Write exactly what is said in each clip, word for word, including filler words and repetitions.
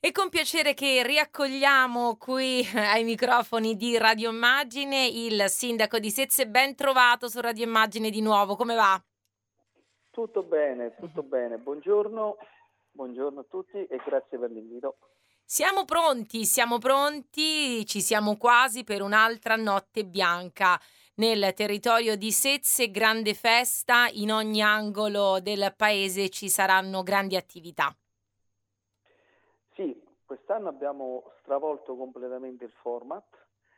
È con piacere che riaccogliamo qui ai microfoni di Radio Immagine il sindaco di Sezze. Ben trovato su Radio Immagine di nuovo, come va? Tutto bene, tutto Mh-mh. bene. Buongiorno, buongiorno a tutti e grazie per l'invito. Siamo pronti, siamo pronti, ci siamo quasi per un'altra notte bianca. Nel territorio di Sezze, grande festa, in ogni angolo del paese ci saranno grandi attività. Sì, quest'anno abbiamo stravolto completamente il format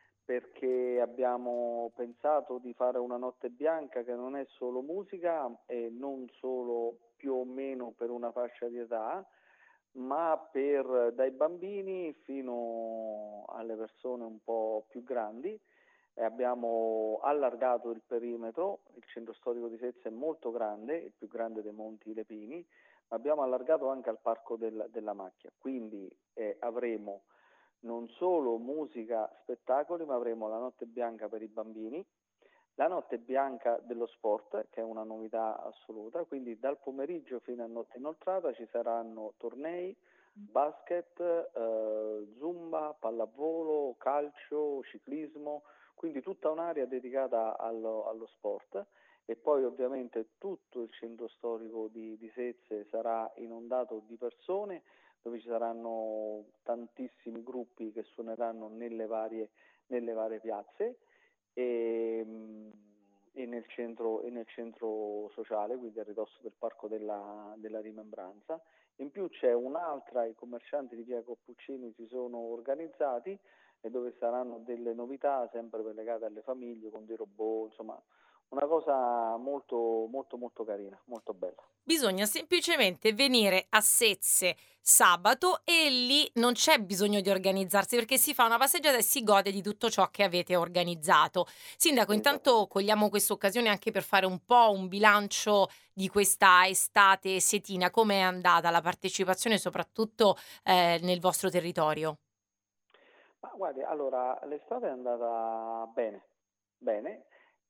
perché abbiamo pensato di fare una notte bianca che non è solo musica e non solo più o meno per una fascia di età, ma per dai bambini fino alle persone un po' più grandi. E abbiamo allargato il perimetro, il centro storico di Sezze è molto grande, il più grande dei Monti Lepini, ma abbiamo allargato anche al Parco del- della Macchia, quindi eh, avremo non solo musica, spettacoli, ma avremo la notte bianca per i bambini, la notte bianca dello sport, che è una novità assoluta, quindi dal pomeriggio fino a notte inoltrata ci saranno tornei, basket, eh, zumba, pallavolo, calcio, ciclismo, quindi tutta un'area dedicata allo, allo sport e poi ovviamente tutto il centro storico di, di Sezze sarà inondato di persone dove ci saranno tantissimi gruppi che suoneranno nelle varie, nelle varie piazze e, e nel centro, e nel centro sociale, quindi a ridosso del Parco della, della Rimembranza. In più c'è un'altra, i commercianti di via Coppuccini si sono organizzati e dove saranno delle novità sempre legate alle famiglie con dei robot, insomma una cosa molto molto molto carina, molto bella. Bisogna semplicemente venire a Sezze sabato e lì non c'è bisogno di organizzarsi perché si fa una passeggiata e si gode di tutto ciò che avete organizzato. Sindaco, intanto Esattamente. cogliamo questa occasione anche per fare un po' un bilancio di questa estate setina. Come è andata la partecipazione soprattutto eh, nel vostro territorio? Ma guardi, allora l'estate è andata bene, bene,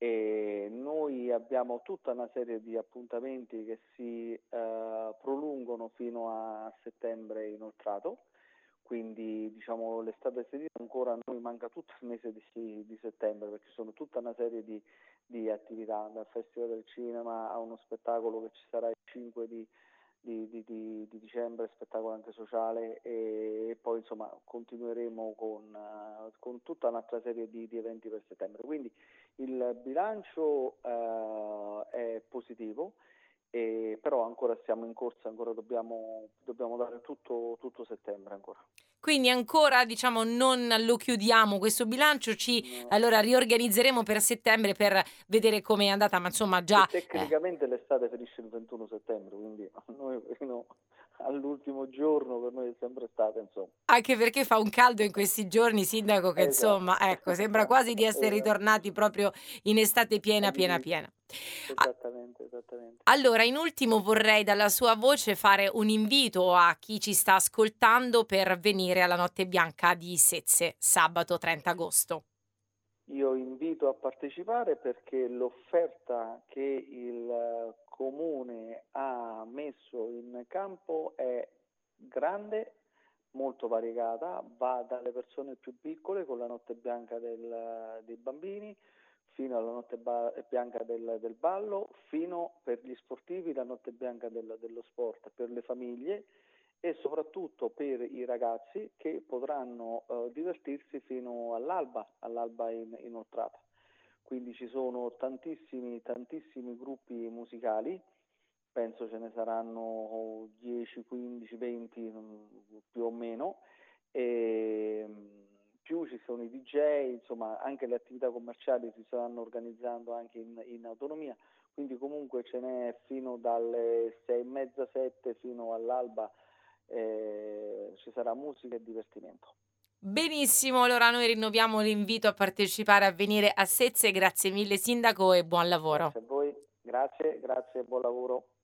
e noi abbiamo tutta una serie di appuntamenti che si eh, prolungano fino a settembre inoltrato, quindi diciamo l'estate estiva ancora a noi manca tutto il mese di, di settembre perché ci sono tutta una serie di, di attività, dal Festival del Cinema a uno spettacolo che ci sarà il cinque di di, di, di, di dicembre, spettacolo anche sociale e, e poi insomma continueremo con, uh, con tutta un'altra serie di, di eventi per settembre. Quindi il bilancio uh, è positivo, e, però ancora siamo in corsa, ancora dobbiamo, dobbiamo dare tutto, tutto settembre ancora. Quindi ancora, diciamo, non lo chiudiamo questo bilancio, ci No. allora riorganizzeremo per settembre per vedere come è andata, ma insomma già Che eh, tecnicamente l'estate finisce il ventuno settembre, quindi noi fino all'ultimo giorno per noi è sempre estate, insomma. anche perché fa un caldo in questi giorni, sindaco, che Esatto, insomma, ecco, sembra quasi di esatto, essere esatto. ritornati proprio in estate piena, piena, All'inizio. piena. A Esattamente, esattamente. allora, in ultimo vorrei dalla sua voce fare un invito a chi ci sta ascoltando per venire alla Notte Bianca di Sezze, sabato trenta agosto. Io invito a partecipare perché l'offerta che il eh, comune ha messo in campo è grande, molto variegata, va dalle persone più piccole con la notte bianca del- dei bambini fino alla notte ba- bianca del, del ballo, fino per gli sportivi la notte bianca del- dello sport, per le famiglie e soprattutto per i ragazzi che potranno eh, divertirsi fino all'alba, all'alba in, inoltrata. Quindi ci sono tantissimi, tantissimi gruppi musicali, penso ce ne saranno dieci, quindici, venti mm, più o meno, e mm, più ci sono i D J, insomma anche le attività commerciali si stanno organizzando anche in, in autonomia, quindi comunque ce n'è fino dalle sei e mezza, sette fino all'alba, eh, ci sarà musica e divertimento. Benissimo, allora noi rinnoviamo l'invito a partecipare, a venire a Sezze. Grazie mille sindaco e buon lavoro. Grazie a voi, grazie, grazie, buon lavoro.